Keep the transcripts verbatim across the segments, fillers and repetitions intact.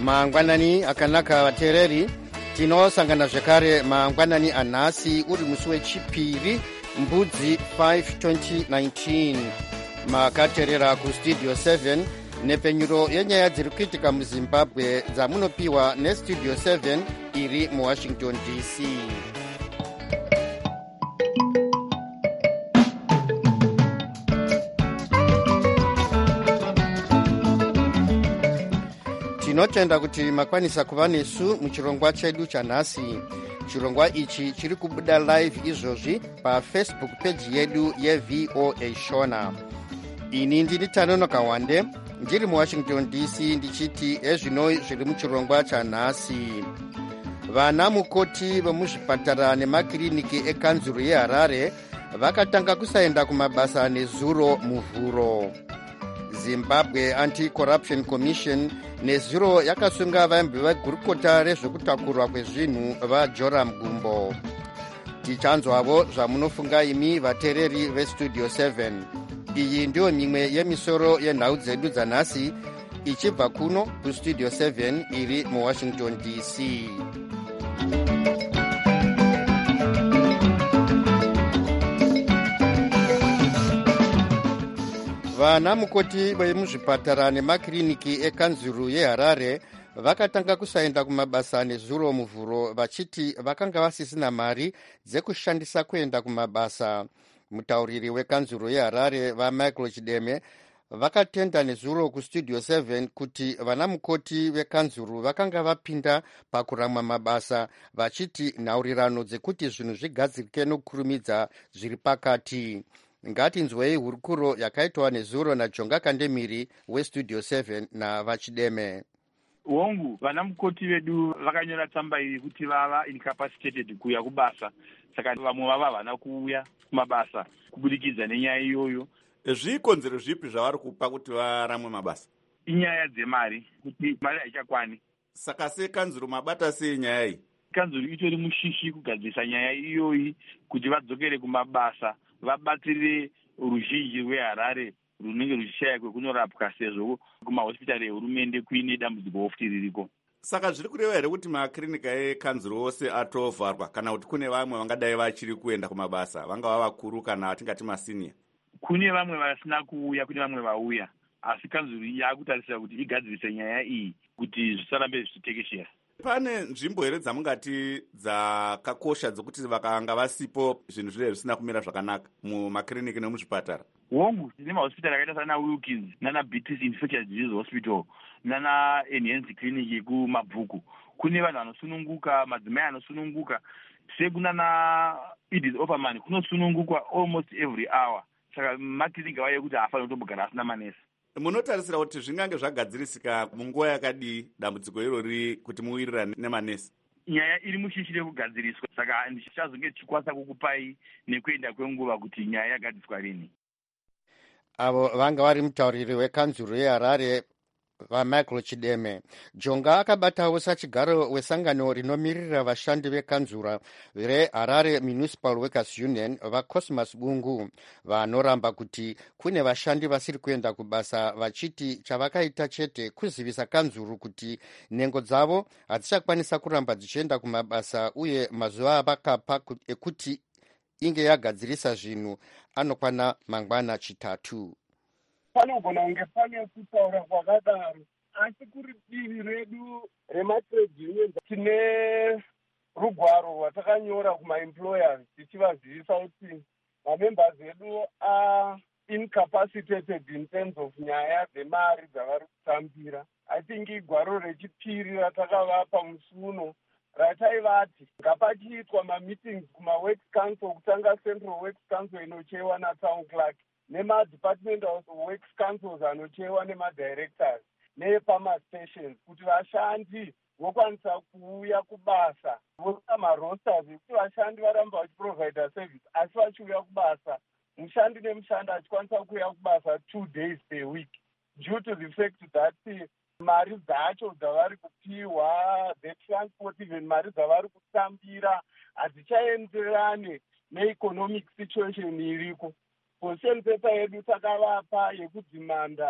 mangwanani akanaka vateereri, tinosangana zvekare mangwanani anhasi uri musi wechipiri mbudzi five twenty nineteen. Makateerera kustudio seven nepenyuro yenyaya dziri kuitika muzimbabwe dzamunopiwa nestudio seven iri muwashington D C. Tinotenda kuti makwanisa kuva nesu muchirongwa chedu chanhasi. Chirongwa ichi chiri kubuda live izvozvi pafacebook page yedu yeV O A Shona. Ini ndini Tanonoka Wande, ndiri muwashington D C ndichiti ezvino zviri muchirongwa chanhasi. Vana mukoti vemuzvipatara nemakiriniki ekanzuru yeHarare vakatanga kusaenda kumabasa nezuro muvhuro. Zimbabwe Anti-Corruption Commission nezuro yakasunga vaimbi vegurukota rezvekutakurwa kwezvinhu vaJoram Gumbo. Tichanzwavo zvamunofunga imi vateereri vestudio seven. Iyi ndiyo mimwe yemisoro yenhau dzedu dzanhasi ichibva kuno kustudio seven iri muwashington D C. Vana mukoti vemuzvipatara nemakiriniki ekanzuru yeHarare vakatanga kusaenda kumabasa nezuro muvhuro vachiti vakanga vasisina mari dzekushandisa kuenda kumabasa. Mutauriri wekanzuru yeHarare vaMichael Chideme vakatenda nezuro kustudio seven kuti vana mukoti vekanzuru vakanga vapinda pakuramwa mabasa vachiti nhaurirano dzekuti zvinhu zvigadzirike nokukurumidza zviri pakati. Ngatinzwei hurukuro yakaitwa nezuro naJonga Kandemiri westudio seven navaChideme. Hongu, vana mukoti vedu vakanyora tsamba iyi kuti vava incapacitated kuuya kubasa, saka vamwe vava havana kuuya kumabasa kubudikidza nenyaya iyoyo. Zvikonzero zvipi zvavari kupa kuti varamwe mabasa? Inyaya dzemari, kuti mari haichakwane. Saka sekanzuru mabata sei nyaya iyi? Kanzuru itori mushishi kugadzirisa nyaya iyoyi kuti vadzokere kumabasa, vabatsire ruzhinji rweHarare runenge ruchishaya kwekunorapwa sezvo kumahospitari ehurumende kuine dambudziko ofuti ririko. Saka zviri kureva here kuti makirinika ekanzuru ose atovharwa kana kuti kune vamwe vangadai vachiri kuenda kumabasa, vangava vakuru kana tingati masiniya? Kune vamwe vasina kuuya, kune vamwe vauya, asi kanzuru yakutarisira kuti igadzirise nyaya iyi kuti zvisarambe zvichitekeshera. Pane nzvimbo here dzamungati dzakakosha dzokuti vakanga vasipo zvinhu zvile zvisina kumira zvakanaka mumakiriniki nemuzvipatara? Hongu, tine mahospitari akaita sana Wilkins nana B T C Infectious Disease Hospital nana Enhance Clinic yekumabvuku. Kune vanhu vanosununguka, madzimai anosununguka, sekunana Edith Opperman kunosunungukwa almost every hour. Saka makiriniki vaye kuti hafanira kutobogara asina manesi. Munotarisira kuti zvingange zvagadzirisika munguva yakadii dambudziko irori kuti muwirirane nemanesi? Nyaya iri mushishi rekugadziriswa, saka ndichazonge tichikwanisa kukupai nekuenda kwenguva kuti nyaya yagadziriswa rini. Avo vanga vari mutauriri wekanzuru yeHarare vaMichael Chideme. Jonga akabatawo sachigaro wesangano rinomirira vashandi vekanzura reHarare Municipal Workers Union vaCosmas Bungu vanoramba kuti kune vashandi vasiri kuenda kubasa vachiti chavakaita chete kuzivisa kanzuru kuti nhengo dzavo hadzichakwanisa kuramba dzichienda kumabasa uye mazuva avakapa ekuti inge yagadzirisa zvinhu anokwana mangwana chitatu. Panogona kunge pane kutaura kwakadaro, asi kuri divi redu rematrade unions tine rugwaro rwatakanyora kumaemployers tichivazivisa kuti mamembers edu are incapacitated in terms of nyaya dzemari dzavari kutambira. I think igwaro rechipiri ratakavapa musi uno rataivati ngapachiitwa mameetings kumaworks council, kutanga central works council inocheiwa natown clerk nema-department of works councils anocheiwa nema-directors nepamastations, kuti vashandi vokwanisa kuuya kubasa, voita marosters ekuti vashandi varamba vachiprovida service asi vachiuya kubasa, mushandi nemushandi achikwanisa kuuya kubasa two days per week, due to the fact that mari dzacho dzavari kupiwa, the transport, even mari dzavari kutambira hadzichaenderane neeconomic situation iriko. Position paper yedu takavapa yekudzimanda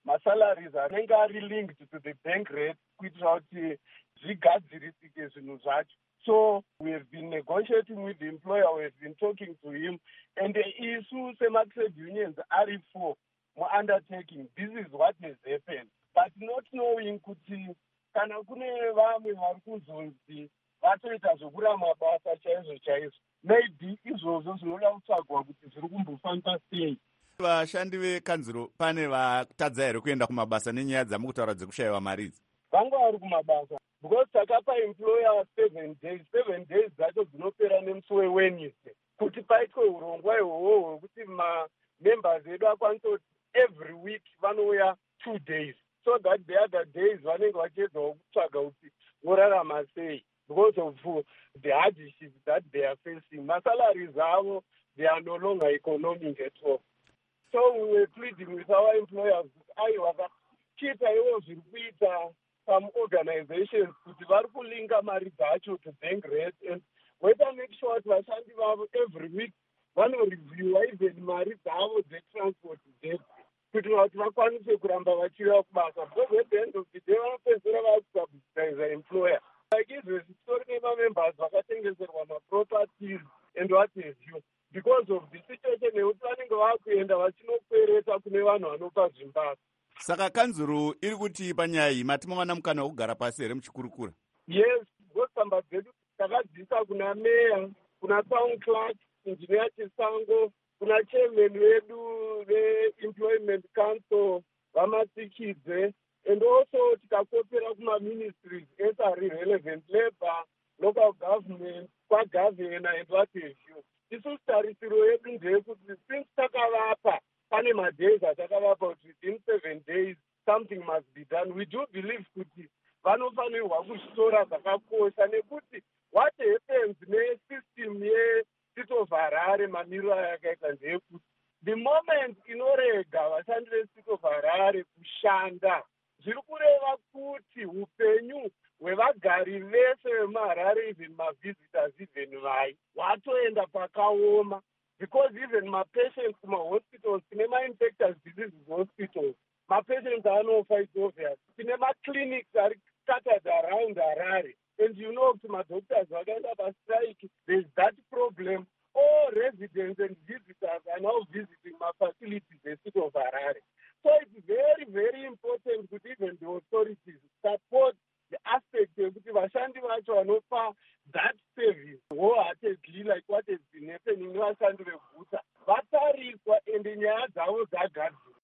masalaries anenge ari linked to the bank rate kuitira kuti zvigadzirisike zvinhu zvacho. So we have been negotiating with the employer, we have been talking to him, and the issue sema-trade unions are for more undertaking. This is what has happened. But not knowing kuti kana kune vamwe vari kuzonzi vatoita zvokura mabasa chaizvo chaizvo, maybe izvozvo zvinoda kutsvagwa kuti zviri kumbofamba sei. Vashandi vekanzuro pane vatadza here kuenda kumabasa nenyaya dzamukutaura dzekushayiwa mari idzi? Vanga vari kumabasa because takapa employer seven days seven days dzacho dzinopera nemusi weWednesday kuti paitwe urongwa ihwohwo hwekuti mamembers edu akwanise kuti every week vanouya two days so that the other days vanenge vachiedzawo kutsvaga kuti vorarama sei because of the hardship that they are facing. Masalaries avo, they are no longer economic at all. So we were pleading with our employers aiwa chiita iwo zviri kuita some organizations kuti vari kulinga mari dzacho to bank rate and whether make sure kuti vashandi vavo every week vanoreviewa even mari dzavo dzetransport dzedu kuitira kuti vakwanise kuramba vachiuya kubasa because at the end of the day vanopedzera vakusubsidiza employer. Like izvozvi titori nemamembers vakatengeserwa maproperties and what have you because of the situation yekuti vanenge vakuenda vachinokwereta kune vanhu vanopa zvimbasa. Saka kanzuro iri kuti panyaya iyi matimawana mukana wekugara pasi here muchikurukura? Yes, gosamba dzedu takadzisa kuna meya, kuna town clerk, engineer Chisango, kuna chairman wedu veemployment council vamatsikidze, and also tikakopera kuma ministries that are relevant, labor, local government, kwa-governor and what have you. Isu tarisiro yedu ndeyekuti since takavapa pane madays atakavapa kuti within seven days something must be done. We do believe kuti vanofanirwa kuzvitora zvakakosha nekuti what happens nesystem yeCity of Harare mamiriro ayakaita ndeyekuti the moment inorega vashandi veCity of Harare kushanda zviri kureva kuti upenyu hwevagari vese vemuharare even mavisitors even vai watoenda pakaoma because even mapatients kumahospitals tine mainfectious diseases hospitals mapatients anofa it's obvious. Tine maclinics ari scattered around Harare and you know kuti madoctors vakaenda pastrike there's that problem. All residents and visitors are now visiting my facilities in the city of Harare. So it's very, very important that even the authorities support the aspect of the vashandi vacho vanopa that service wholeheartedly like what has been happening nevashandi veguta vatariswa ende nyaya dzavo dzagadzirwa.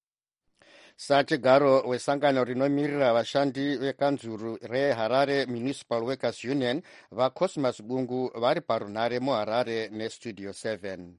Sachigaro wesangano rinomirira vashandi vekanzuru reHarare Municipal Workers Union vaCosmas Bungu vari parunhare muHarare neStudio seven.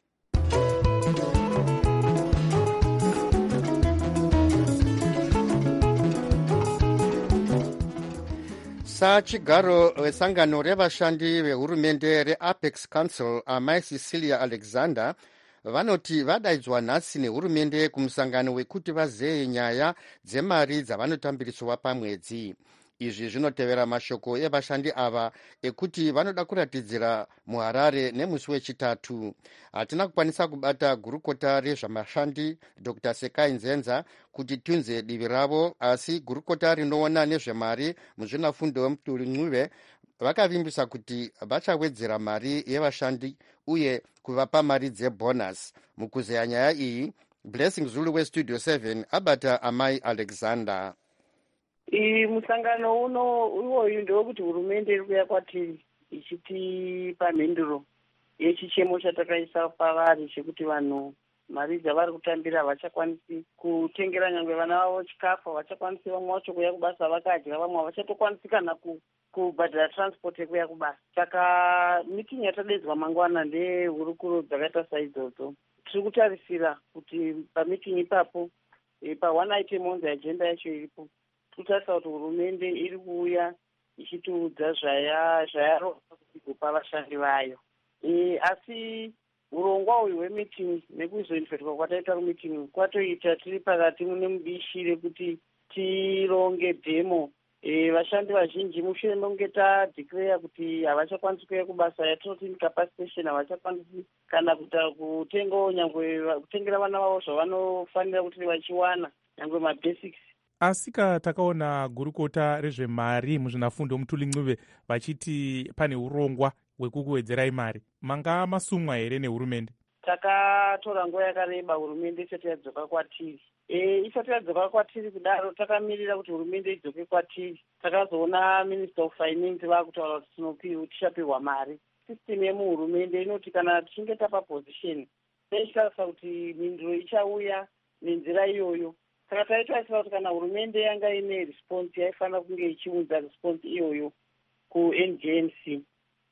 Sachigaro wesangano revashandi vehurumende reApex Council amai Cecilia Alexander vanoti vadaidzwa nhasi nehurumende kumusangano wekuti vazeye nyaya dzemari dzavanotambiriswa pamwedzi. Izvi zvinotevera mashoko evashandi ava ekuti vanoda kuratidzira muHarare nemusi wechitatu. Hatina kukwanisa kubata gurukota rezvamashandi Doctor Sekai Nzenza kuti tunze divi ravo, asi gurukota rinoona nezvemari muzvinafundo weMutuli Ncube vakavimbisa kuti vachawedzera mari yevashandi uye kuvapa mari dzebonus. Mukuzeya nyaya iyi, Blessing Zulu weStudio seven abata amai Alexander. I musangano uno iwoyu ndokuti hurumende iri kuya kwatiri ichitipa mhinduro yechichemo chatakaisa pavari chekuti vanhu mari dzavari kutambira havachakwanisi kutengera nyangwe vana vavo chikafu, havachakwanisi vamwe vacho kuya kubasa vakadya, vamwe havachatokwanisi kana kubhadhara transport yekuya kubasa. Saka mitingi yatadedzwa mangwana ndehurukuro dzakaita saidzodzo. Tiri kutarisira kuti pamitingi ipapo pa one item on the agenda yacho iripo kutarisa kuti hurumende iri kuuya ichitiudza zvayarova kuti kupa vashandi vayo. E, asi urongwa uyu hwemeeting nekuzoinvetwa kwataita kumeeting kwatoita tiri pakati mune mubishi rekuti tironge dhemo. E, vashandi vazhinji mushure mekunge tadeclare kuti havachakwanisi kuya kubasa yatinoti incapacitation, havachakwanisi kana kuta kutengawo nyangwe kutengera vana vavo zvavanofanira kuti vachiwana. nyangwe mabasics. Asika takaona gurukota rezvemari muzvinafundo Mutuli Ncube vachiti pane urongwa hwekukuwedzerai mari. Manga masumwa here nehurumende? Takatora nguva yakareba hurumende isati yadzoka kwatiri. E, isati yadzoka kwatiri kudaro takamirira kuti hurumende idzoke kwatiri. Takazoona Minister of Finance vakutaura kuti tinopiwa tichapihwa mari. System yemuhurumende inoti kana tichinge tapa position teitarisa kuti mhinduro ichauya nenzira iyoyo. Saka taitarisira kuti kana hurumende yanga ine response yaifanira kunge ichiunza response iyoyo ku-N G N C.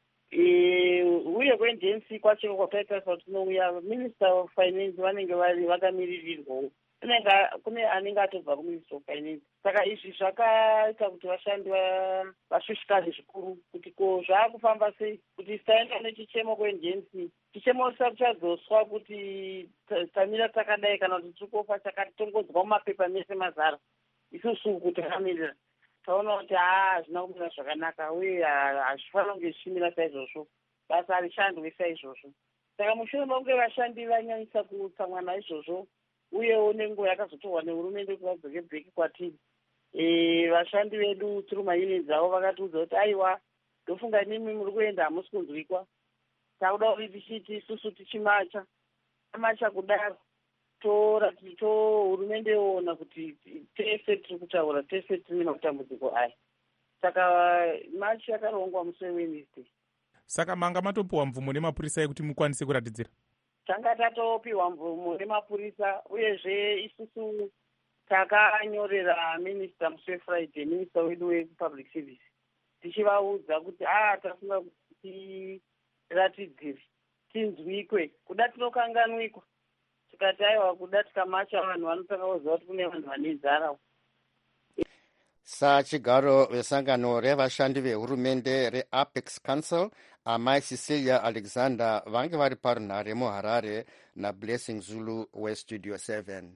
E, uye ku-N G N C kwacho kwataitarisira kuti tinouya Minister of Finance vanenge vari vakamirirwawo. Kune anenge atobva kuMinister of Finance. Saka izvi zvakaita kuti vashandi vashushikane zvikuru kuti ko zvaakufamba sei kuti tisaenda nechichemo ku-N G N C. Chichemo chazoswa kuti tamira takadai kana kuti tikofa chakatongozwa mumapepa mese mazara. Isusu kuti takamirira taona kuti haa hazvina kumira zvakanaka uye hazvifanira kunge zvichimira saizvozvo. Basa harishandwe saizvozvo. Saka mushure mekunge vashandi vanyanyisa kutsamwa naizvozvo uyewo nenguva yakazotorwa nehurumende kuti vadzoke bheki kwatiri. E, vashandi vedu tiri maunions avo vakatiudza kuti aiwa ndofunga nimi muri kuenda hamusi kunzwikwa. Takuda kuti tichiti isusu tichimacha. Tamacha kudaro torati to hurumende yoona kuti tese tiri kutaura tese tine matambudziko aya. Saka machi yakarongwa musi weWednesday. Saka manga matopiwa mvumo nemapurisa yekuti mukwanise kuratidzira? Tanga tatopiwa mvumo nemapurisa uyezve isusu takanyorera Minister musi weFriday, Minister wedu wePublic Service, tichivaudza kuti ah tafunga kuti ratidzire tinzwikwe kuda tinokanganwikwa. Tikati aiwa kuda tikamacha vanhu vanotanga kuziva kuti kune vanhu vane nzara. Sachigaro vesangano revashandi vehurumende reApex Council amai Cecilia Alexander vange vari parunhare muHarare naBlessing Zulu weStudio seven.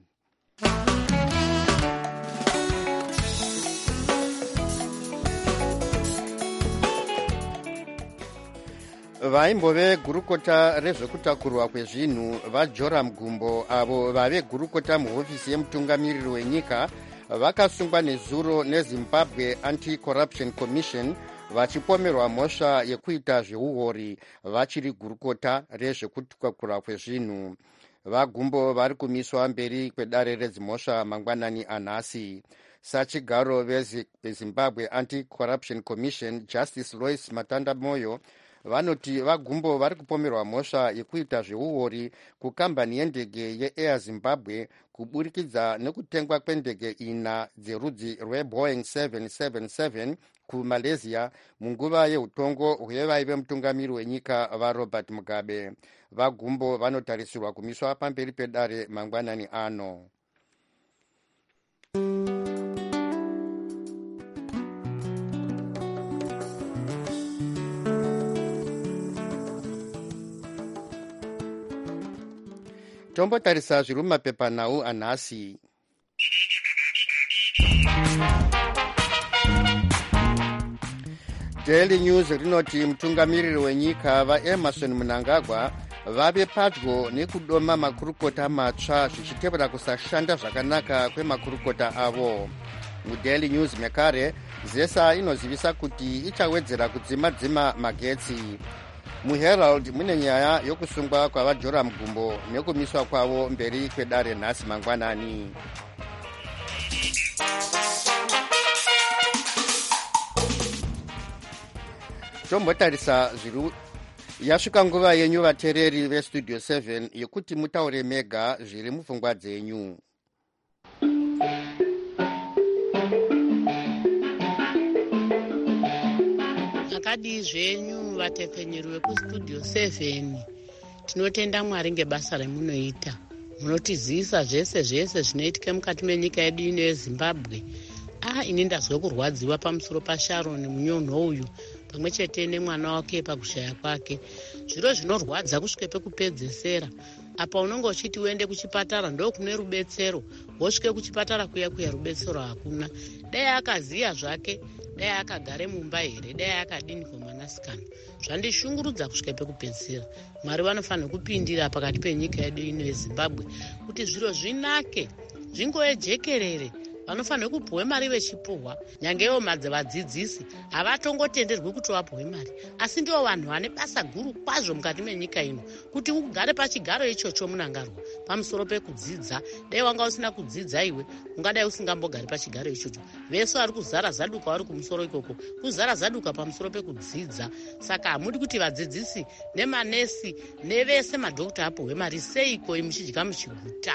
Vaimbove gurukota rezvekutakurwa kwezvinhu vaJoram Gumbo avo vave gurukota muhofisi yemutungamiriri wenyika vakasungwa nezuro neZimbabwe Anti-Corruption Commission vachipomerwa mhosva yekuita zveuhori vachiri gurukota rezvekutakura kwezvinhu. VaGumbo vari kumiswa mberi kwedare redzimhosva mangwanani anhasi. Sachigaro veZimbabwe Anti-Corruption Commission Justice Lois Matanda Moyo vanoti VaGumbo vari kupomerwa mhosva yekuita zveuhori kukambani yendege yeAir Zimbabwe kuburikidza nekutengwa kwendege ina dzerudzi rweBoeing seven seven seven kuMalaysia munguva yeutongo hwevaive mutungamiri wenyika vaRobert Mugabe. VaGumbo vanotarisirwa kumiswa pamberi pedare mangwanani ano. Tombotarisa zviri mumapepanhau anhasi. Daily News rinoti mutungamiriri wenyika vaEmerson Mnangagwa vave padyo nekudoma makurukota matsva zvichitevera kusashanda zvakanaka kwemakurukota avo. MuDaily News mekare ZESA inozivisa kuti ichawedzera kudzima-dzima magetsi. MuHerald mune nyaya yokusungwa kwavaJoram Gumbo nekumiswa kwavo mberi kwedare nhasi mangwanani. Tombotarisa zviri yasvika nguva yenyu vateereri veStudio seven yekuti mutaure mega zviri mupfungwa dzenyu. Akadi zvenyu vatepfenyeri vekuStudio seven, tinotenda Mwari ngebasa remunoita. Munotizisa zvese zvese zvinoitika mukati menyika yedu ino yeZimbabwe. Ah, ini ndazwe kurwadziwa pamusoro paSharon munyonho uyu pamwe chete nemwana wake pakushaya kwake. Zviro zvinorwadza kusvika pekupedzesera. Apa unonge uchiti uende kuchipatara ndo kune rubetsero, wosvike kuchipatara kuya kuya rubetsero hakuna. Dai akaziya zvake, dai akagare mumba here, dai akadini kwamwanasikana. Zvandishungurudza kusvika pekupedzesera. Mwari vanofanira kupindira pakati penyika yedu ino yeZimbabwe kuti zviro zvinake. zvingoejekerere. Vanofanira kupuwe mari vechipuhwa. Nyangewo madze vadzidzisi havatongotenderwi kuti vapuwe mari, asi ndivo vanhu vane basa guru kwazvo mukati menyika ino, kuti ugare pachigaro ichocho munangarwa pamusoro pekudzidza. Dai wanga usina kudzidza iwe, ungadai usingambogari pachigaro ichocho. Vese vari kuzara zaduka vari kumusoro ikoko, kuzara zaduka pamusoro pekudzidza. Saka hamudi kuti vadzidzisi nemanesi nevese madhokta apuwe mari seiko muchidya muchiguta.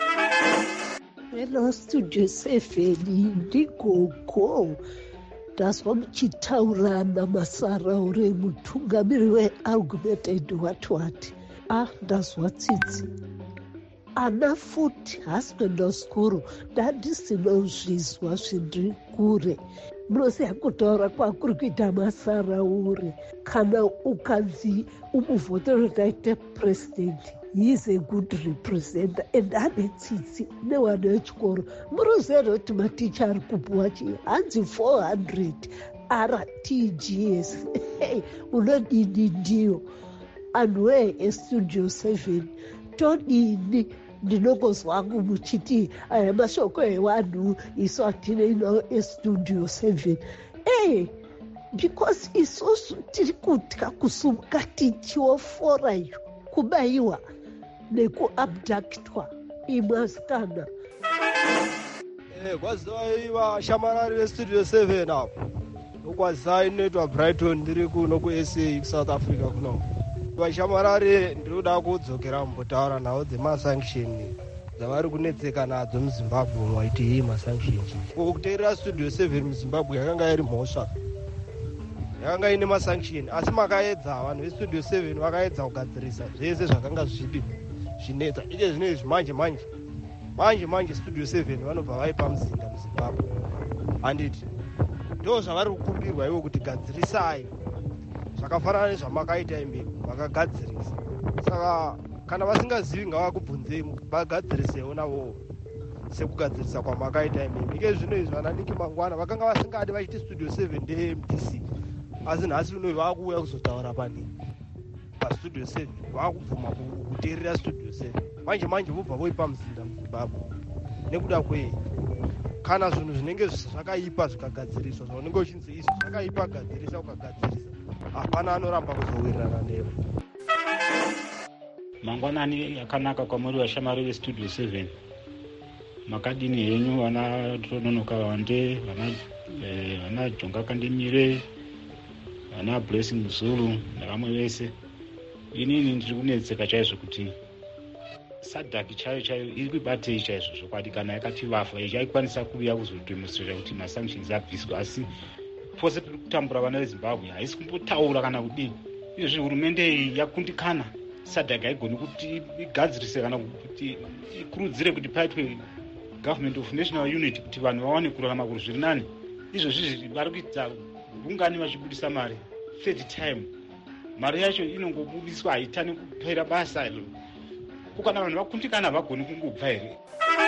Hello, Studio seven, ndigogo. Ndazwa muchitaura naMasaraure, mutungamiri weArgument what what. Ah, ndazwa tsitsi. Ana futi husband oskuru ndandisinozvizwa zvindiri kure. Munoziva kutaura kwakuri kuita Masaraure. Kana ukanzi umuvhotero taite president, he is a good representative and ane tsitsi newana wechikoro. Munoziva kuti maticha ari kupuwa chii hanzi four hundred R T G S. Hey, unodini ndiyo. Anwe eStudio seven todini ndinongozwangu muchiti aya mashoko evanhu isu atine ino eStudio seven. Hey, because isusu tiri kutya kusumuka tichiofora iyo kubayiwa nekuabductwa imwasikana. Eh, kwazai vashamarari veStudio seven apo. Ukwazai inoitwa Brighton ndiri kuno kuS A kuSouth Africa kuno. Vashamarari ndinoda kudzokera mumbotaura nawo dzemasanction dzavari kunetseka nadzo muZimbabwe mwaiti hii masanction. Kuteerera Studio seven muZimbabwe yakanga iri mhosva. Yakanga ine masanction asi makaedza vanhu veStudio seven vakaedza kugadzirisa zvese zvakanga zvidi zvinetsa. Iye zvinezvi manje manje manje manje Studio seven vanobva vaipa muzinda muZimbabwe. Handiti ndo zvavari kukumbirwa ivo kuti gadzirisai zvakafanana nezvamakaita imi vakagadzirisa. Saka kana vasingazivi ngavakubvunzei vagadzirisewo navowo sekugadzirisa kwamakaita imi. Ike zvino izvi vananiki mangwana vakanga vasingadi vachiti Studio seven ndeM T C, asi nhasi uno vakuuya kuzotaura pani paStudio seven, vakubvuma kuteerera Studio seven. Manje manje vobva voipa muzinda muZimbabwe nekuda kwei kana zvinhu zvinenge zvakaipa zvikagadziriswa zvaunenge uchinzi izvi zvakaipa gadzirisa ukagadzirisa, hapana anoramba kuzowirirana nevo. Mangwanani akanaka kwamuri vashamari veStudio seven. Makadini henyu vana Tononoka Wande, vana eh, vana Jonga Kandimire, vana Blessing Zulu navamwe vese. Inini ndiri kunetseka chaizvo kuti sadhaki chayo chayo iri kubatei chaizvo zvokwadi kana yakati vafa ichaikwanisa kuuya kuzodemonstrata kuti masanctions abviswa, asi pose tiri kutambura vana veZimbabwe haisi kumbotaura kana kudini. Izvozvi hurumende iyi yakundikana. Sadhaki haigoni kuti igadzirise kana kuti ikurudzire kuti paitwe government of national unity kuti vanhu vawane kurarama kuri zviri nani. Izvozvi vari kuita gungani vachibudisa mari third time. Mari yacho inongobudiswa haitani kupera basa iro. Kukana vanhu vakundikana vagoni kungobva here.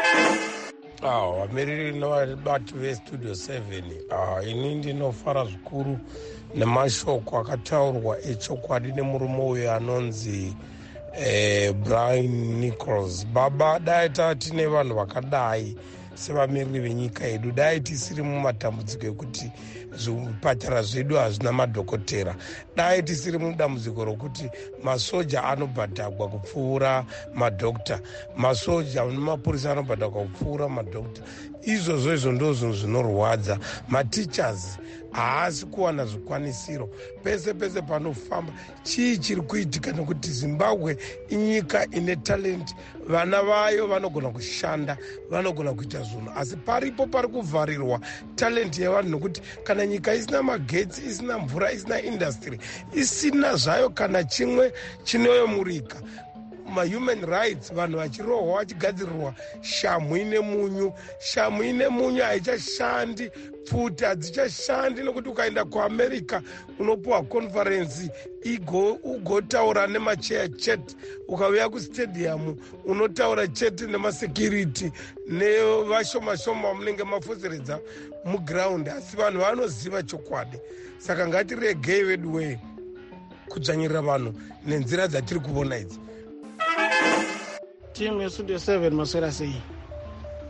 Ah, vamiriri navabati veStudio seven, ah, ini ndinofara zvikuru nemashoko akataurwa echokwadi nemurume uyo anonzi eh, Brian Nichols. Baba, dai tatine vanhu vakadai sevamiriri venyika yedu, dai tisiri mumatambudziko ekuti zvipatara zvedu hazvina madhokotera, dai tisiri mudambudziko rokuti masoja anobhadhagwa kupfuura madhokta, masoja nemapurisa anobhadhagwa kupfuura madhokta. Izvozvo izvo ndo zvinhu zvinorwadza. Matichers haasi kuwana zvikwanisiro pese pese panofamba. Chii chiri kuitika? Nekuti Zimbabwe inyika ine talent, vana vayo vanogona kushanda, vanogona kuita zvinhu, asi paripo pari kuvharirwa talent yevanhu, nekuti kana nyika isina magetsi, isina mvura, isina industry, isina zvayo kana chimwe chinoyomurika, mahuman rights, vanhu vachirohwa vachigadzirirwa shamhu ine munyu. Shamhu ine munyu haichashandi, pfuti hadzichashandi, nokuti ukaenda kuAmerica unopuwa conference ugotaura nemacheya chete, ukauya kustadium unotaura chete nemasecurity nevashoma-shoma munenge mafoseredza muground, asi vanhu vanoziva chokwadi. Saka ngatiregei wedu wei kudzvanyirira vanhu nenzira dzatiri kuvona idzi. Team yeStudio seven maswera sei?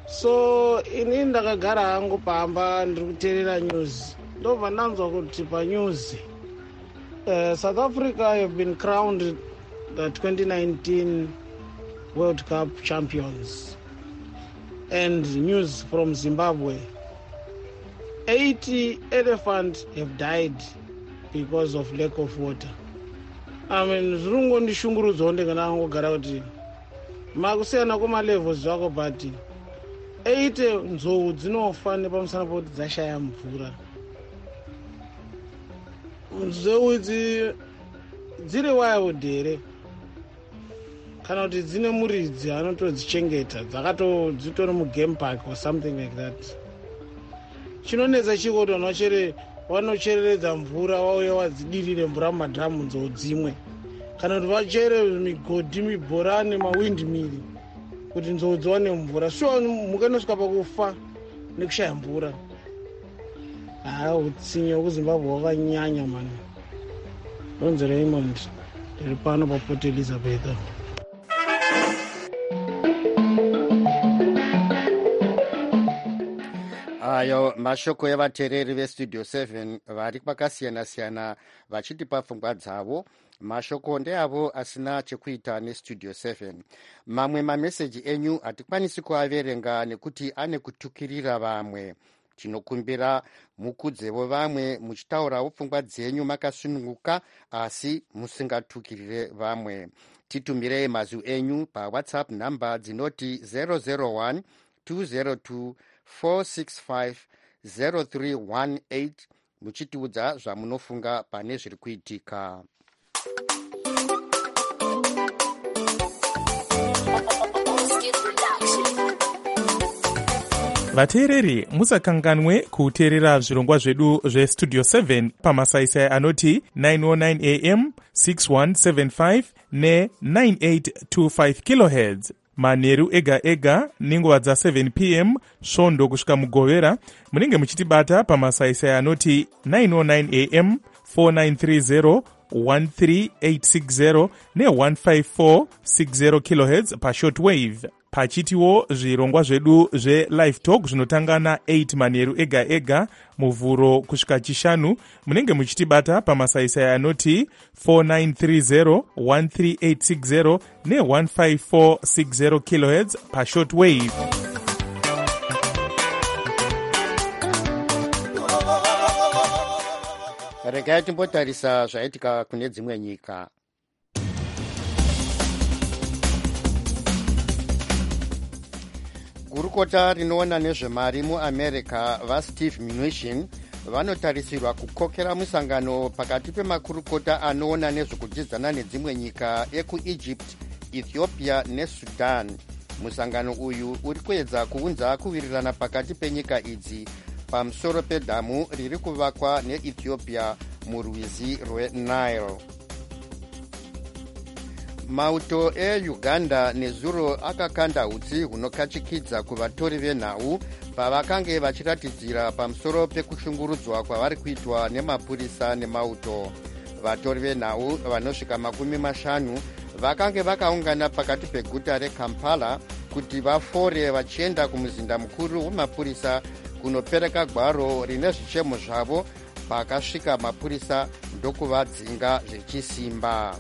so ini ndakagara hangu pamba ndiri kuteerera news. Ndobva ndanzwa kuti panews uh, South Africa have been crowned the twenty nineteen World Cup champions. And news from Zimbabwe, eighty elephants have died because of lack of water. I mean, zvirungo ndishungurudzo ndikana angogara kuti makusiyana kumalevels zvako, but eighty nzou dzinofa nepamusana pekuti dzashaya mvura. Nzou idzi dziri wild here kana kuti dzine muridzi anotodzichengeta, dzakato dzitori mugame park or something like that. Chinonetsa chikoti vanochere vanochereredza mvura vauya vadzidirire mvura mumadhamu nzou dzimwe, kana kuti vachere migodhi, mibhorani, mawindmiri kuti nzou dziwane mvura. Sure mhuka inosvika pakufa nekushaya mvura. Haa, utsinye hwekuzimbabwe hwakanyanya mani. Ronzo Raymond, ndiri pano paPort Elizabeth. Ayo mashoko evateereri vestudio seven vari kwakasiyana-siyana vachitipa pfungwa dzavo. Mashoko ndeavo asina chekuita nestudio seven. Mamwe mameseji enyu hatikwanisi kuaverenga nekuti ane kutukirira vamwe. Tinokumbira mukudzevo vamwe muchitaurawo pfungwa dzenyu makasununguka asi musingatukirire vamwe. Titumirei mazwi enyu pawhatsapp namba dzinoti zero zero one two zero two four six five zero three one eight muchitiudza zvamunofunga pane zviri kuitika. vateereri musakanganwe kuteerera zvirongwa zvedu zvestudio seven pamasaisai anoti nine oh nine a m six one seven five ne nine eight two five kilohertz manheru ega ega nenguva dza seven p m svondo kusvika mugovera. Munenge muchitibata pamasaisai anoti nine oh nine a m four nine three zero one three eight six zero ne one five four six zero kilohertz pashortwave. Pachitiwo zvirongwa zvedu zvelive talk zvinotanga na eight manheru ega ega muvhuro kusvika chishanu. Munenge muchitibata pamasaisai anoti four nine three zero one three eight six zero ne one five four six zero kilohertz pashortwave. Regai timbotarisa zvaitika kune dzimwe nyika. Gurukota rinoona nezvemari muAmerica vaSteve Mnuchin vanotarisirwa kukokera musangano pakati pemakurukota anoona nezvekudyidzana nedzimwe nyika ekuEgypt, Ethiopia neSudan. Musangano uyu uri kuedza kuunza kuwirirana pakati penyika idzi pamusoro pedhamu riri kuvakwa neEthiopia murwizi rweNile. Mauto eUganda nezuro akakanda utsi hunokachikidza kuvatori venhau pavakange vachiratidzira pamusoro pekushungurudzwa kwavari kuitwa nemapurisa nemauto. Vatori venhau vanosvika makumi mashanu vakange vakaungana pakati peguta reKampala kuti vafore vachienda kumuzinda mukuru wemapurisa kunopereka gwaro rine zvichemo zvavo. Pakasvika mapurisa ndokuvadzinga zvechisimba.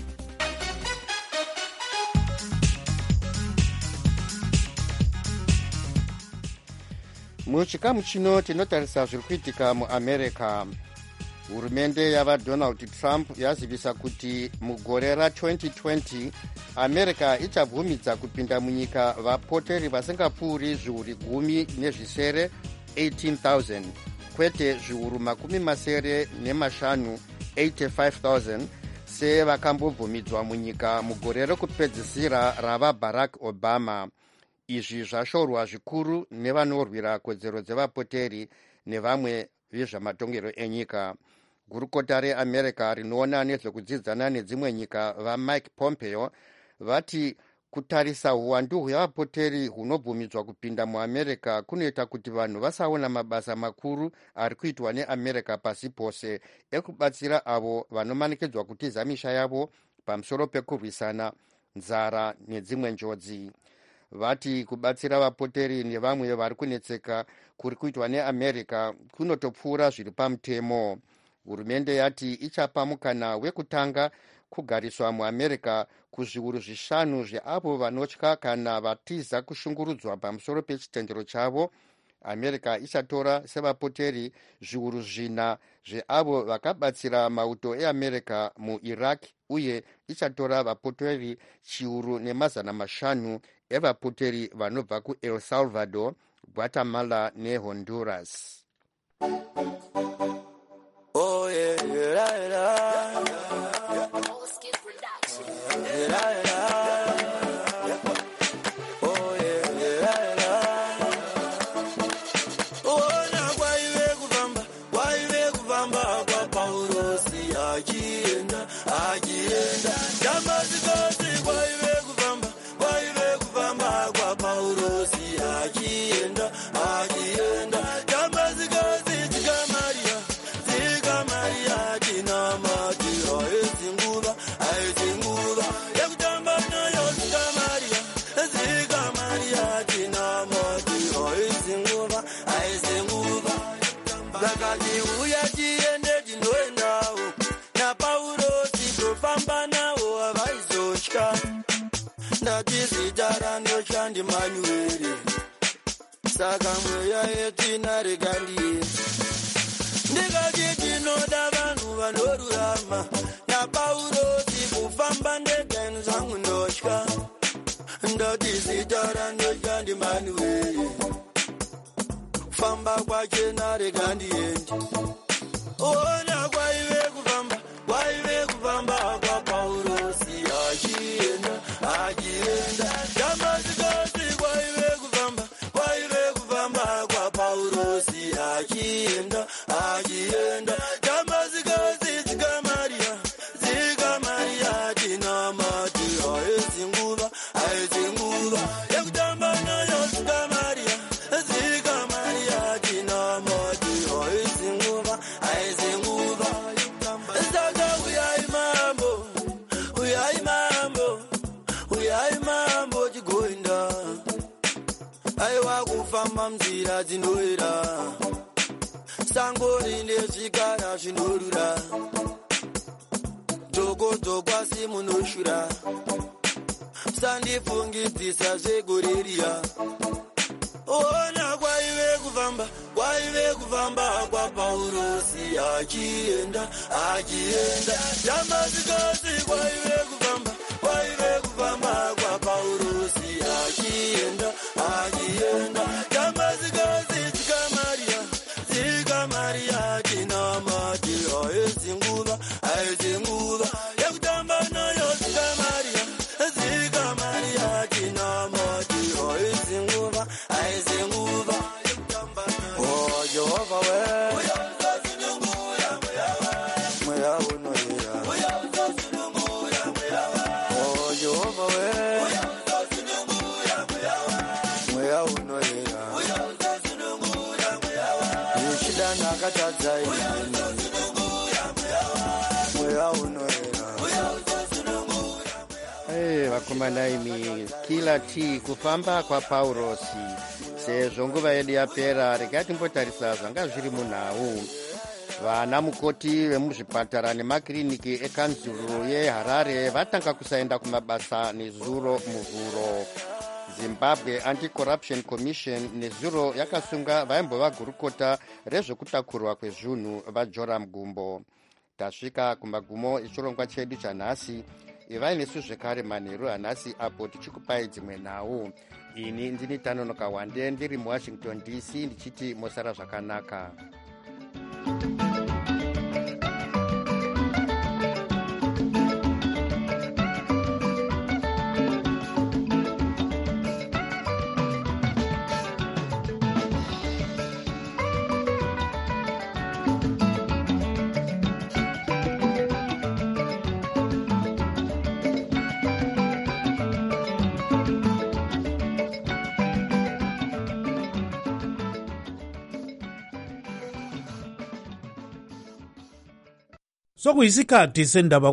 Muchikamu chino tinotarisa zviri kuitika muAmerica. Hurumende yavaDonald Trump yazivisa kuti mugore ratwenty twenty America ichabvumidza kupinda munyika vapoteri vasingapfuuri zviuru gumi nezvisere eighteen thousand kwete zviuru makumi masere nemashanu eighty-five thousand sevakambobvumidzwa munyika mugore rekupedzisira rava Barack Obama. Izvi zvashorwa zvikuru nevanorwira kodzero dzevapoteri nevamwe vezvamatongero enyika. Gurukota reAmerica rinoona nezvekudzidzana nedzimwe nyika vaMike Pompeo vati kutarisa uwandu hwevapoteri hunobvumidzwa kupinda muAmerica kunoita kuti vanhu vasaona mabasa makuru ari kuitwa neAmerica pasi pose ekubatsira avo vanomanikidzwa kutiza misha yavo pamusoro pekurwisana nzara nedzimwe njodzi. vati kubatsira vapoteri nevamwe vari kunetseka kuri kuitwa neamerica kunotopfuura zviri pamutemo. Hurumende yati ichapa mukana wekutanga kugariswa muamerica kuzviuru zvishanu zveavo vanotya kana vatiza kushungurudzwa pamusoro pechitendero chavo. America ichatora sevapoteri zviuru zvina zveavo vakabatsira mauto eamerica muiraq, uye ichatora vapoteri chiuru nemazana mashanu evapoteri vanobva kuel salvador, guatemala nehonduras. Oh, yeah, yeah, yeah, yeah. Yeah, yeah. Oh, yeah, yeah, yeah. Oh, na kwa iwe kuvamba, kwa iwe kuvamba kwa Paulo si ajienda, ajienda. Jamba zikosi kwa iwe kuvamba, kwa iwe kuvamba kwa Paulo si ajienda, ajienda. Jamba zikosi chika Maria, chika Maria kina Maria ezinguba, ezinguba. Yakutamba nayo chika Maria, chika Maria kina Maria ezinguba, ezinguba. Zakati uya jiende jinoendawo, na Paulo sikufamba nawo avaizoshka. Ndatizidara ndoshandi Manueli, saka mweya yetina regandiye. Ndikati tinoda vanhu vanorurama, na Paulo sikufamba ndegani zangu ndoshka. Ndatizidara ndoshandi Manueli, famba kwache naregandiendi. Ona kwa iwe kufamba, kwa iwe kufamba kwa Paulo si ajienda, ajienda. Jamba zikosi kwa iwe kufamba, kwa iwe kufamba kwa Paulo si ajienda, ajienda. Jamba zikosi zika Maria, zika Maria tina Maria ezinguba, ezinguba. Yakutamba nayo zika Maria, zika Maria tina Maria ezinguba, ezinguba. Zaka uyai mambo, uyai mambo, uyai mambo chigoinda. Aiwa kufamba mzira dzinoera, sango rine zvikara zvinorura. Dzogo kwasi munoshura, sandifungidzisa zvegoreriya. Ona kwa iwe kufamba, kwa iwe kufamba kwa Paulo si ajienda, ajienda. Jamba zikosi kwa iwe kufamba, kwa iwe kufamba kwa Paulo si ajienda, ajienda. Jamba zikosi zika Maria, zika Maria tina Maria ezinguba, ezinguba. Yakutamba nayo zika Maria, zika Maria tina Maria ezinguba, ezinguba. Oh, Jehovah we, mweya unoira. Oh, Jehovah we, mweya unoira. Yeshida nakatadzai, mweya unoira. Hey, vakomana imi, kila ti kufamba kwa Paurosi. Sezvo nguva yedu yapera, regai timbotarisa zvanga zviri munhau. Vana mukoti vemuzvipatara nemakiriniki ekanzuru yeHarare vatanga kusaenda kumabasa nezuro muvhuro. Zimbabwe Anti-Corruption Commission nezuro yakasunga vaimbova gurukota rezvekutakurwa kwezvunhu vaJoram Gumbo. Tasvika kumagumo echirongwa chedu chanhasi. Ivai nesu zvekare manheru hanhasi apo tichikupai dzimwe nhau. Ini ndini Tanonoka Wande ndiri muWashington D C ndichiti mosara zvakanaka. Sokuyisikhathi sendaba